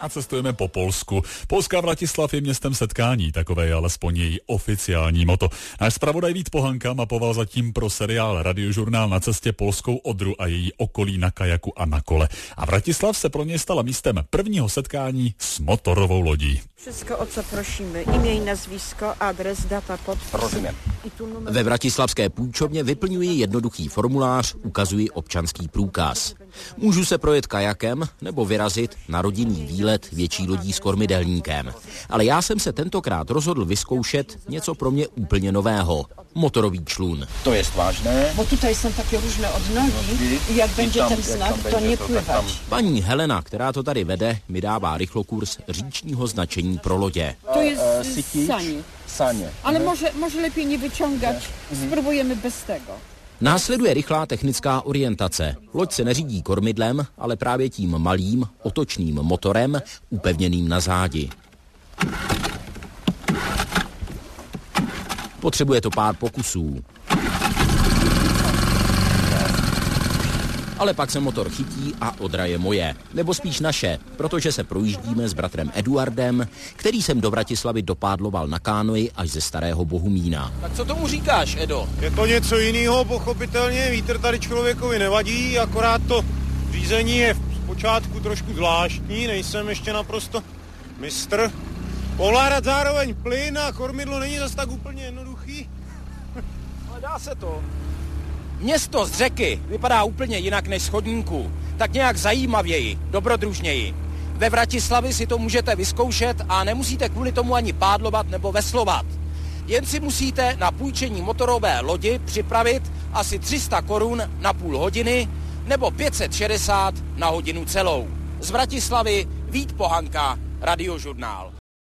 a cestujeme po Polsku. Polská Vratislav je městem setkání, takové je alespoň její oficiální moto. Náš zpravodaj Vít Pohanka mapoval zatím pro seriál Radiožurnál na cestě polskou Odru a její okolí na kajaku a na kole. A Vratislav se pro něj stala místem prvního setkání s motorovou lodí. Wszystko, o co prosimy. Imię i nazwisko, adres, data, podpis. Rozumím. Ve vratislavské půjčovně vyplňuji jednoduchý formulář, ukazuji občanský průkaz. Můžu se projet kajakem nebo vyrazit na rodinný výlet větší lodí s kormidelníkem. Ale já jsem se tentokrát rozhodl vyzkoušet něco pro mě úplně nového. Motorový člun. To je vážné. Bo tutaj są takie różne odnogi i jak będzie ten znak, to nie pływać. Paní Helena, která to tady vede, mi dává rychlokurs říčního značení pro lodě. To jest Saně. Ale może lepiej nie wyciągać. Spróbujemy bez tego. Následuje rychlá technická orientace. Loď se neřídí kormidlem, ale právě tím malým, otočným motorem, upevněným na zádi. Potřebuje to pár pokusů. Ale pak se motor chytí a Odra je moje. Nebo spíš naše, protože se projíždíme s bratrem Eduardem, který jsem do Vratislavy dopádloval na kánoji až ze Starého Bohumína. Tak co tomu říkáš, Edo? Je to něco jiného, pochopitelně. Vítr tady člověkovi nevadí, akorát to řízení je zpočátku trošku zvláštní, nejsem ještě naprosto mistr. Ovládat zároveň plyn a kormidlo není zas tak úplně jednoduchý. Ale dá se to. Město z řeky vypadá úplně jinak než z chodníku. Tak nějak zajímavěji, dobrodružněji. Ve Vratislavi si to můžete vyzkoušet a nemusíte kvůli tomu ani pádlovat nebo veslovat. Jen si musíte na půjčení motorové lodi připravit asi 300 korun na půl hodiny nebo 560 na hodinu celou. Z Vratislavy Vít Pohanka, Radiožurnál.